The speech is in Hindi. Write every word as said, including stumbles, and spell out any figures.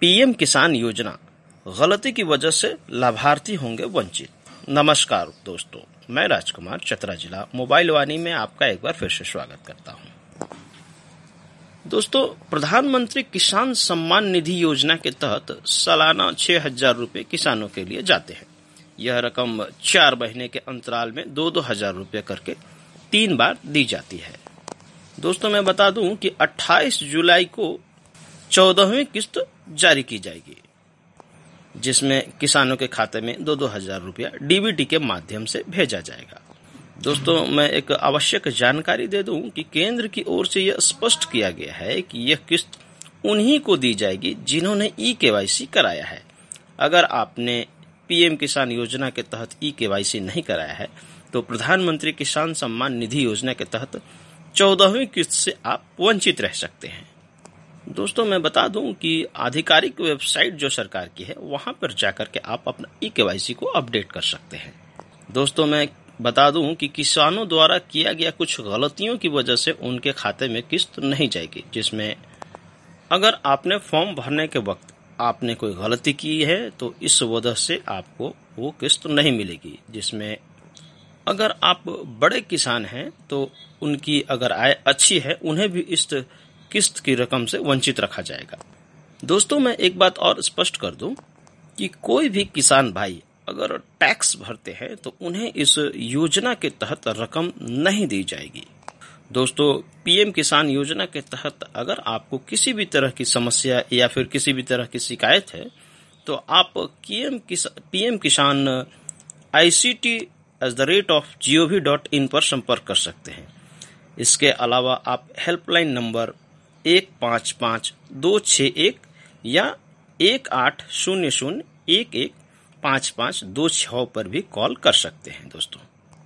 पीएम किसान योजना, गलती की वजह से लाभार्थी होंगे वंचित। नमस्कार दोस्तों, मैं राजकुमार, चतरा जिला मोबाइल वाणी में आपका एक बार फिर से स्वागत करता हूं। दोस्तों, प्रधानमंत्री किसान सम्मान निधि योजना के तहत सालाना छह हजार रुपये किसानों के लिए जाते हैं। यह रकम चार महीने के अंतराल में दो दो हजार रुपये करके तीन बार दी जाती है। दोस्तों, मैं बता दूं कि अट्ठाईस जुलाई को चौदहवीं किस्त जारी की जाएगी, जिसमें किसानों के खाते में दो दो हजार रुपया डीबीटी के माध्यम से भेजा जाएगा। दोस्तों, मैं एक आवश्यक जानकारी दे दूं कि केंद्र की ओर से यह स्पष्ट किया गया है कि यह किस्त उन्हीं को दी जाएगी जिन्होंने ई केवाईसी कराया है। अगर आपने पीएम किसान योजना के तहत ई केवाईसी नहीं कराया है तो प्रधानमंत्री किसान सम्मान निधि योजना के तहत चौदहवीं किस्त से आप वंचित रह सकते हैं। दोस्तों, मैं बता दूं कि आधिकारिक वेबसाइट जो सरकार की है वहां पर जाकर के आप अपना ई केवाईसी को अपडेट कर सकते हैं। दोस्तों, मैं बता दूं कि किसानों द्वारा किया गया कुछ गलतियों की वजह से उनके खाते में किस्त नहीं जाएगी, जिसमें अगर आपने फॉर्म भरने के वक्त आपने कोई गलती की है तो इस वजह से आपको वो किस्त नहीं मिलेगी। जिसमें अगर आप बड़े किसान हैं तो उनकी अगर आय अच्छी है, उन्हें भी इस किस्त की रकम से वंचित रखा जाएगा। दोस्तों, मैं एक बात और स्पष्ट कर दूं कि कोई भी किसान भाई अगर टैक्स भरते हैं तो उन्हें इस योजना के तहत रकम नहीं दी जाएगी। दोस्तों, पीएम किसान योजना के तहत अगर आपको किसी भी तरह की समस्या या फिर किसी भी तरह की शिकायत है तो आप PM Kisan ICT at the rate of gov dot in पर संपर्क कर सकते हैं। इसके अलावा आप हेल्पलाइन नंबर एक पाँच पाँच दो छः एक या एक आठ शून्य शून्य एक एक पाँच पाँच दो छः पर भी कॉल कर सकते हैं। दोस्तों।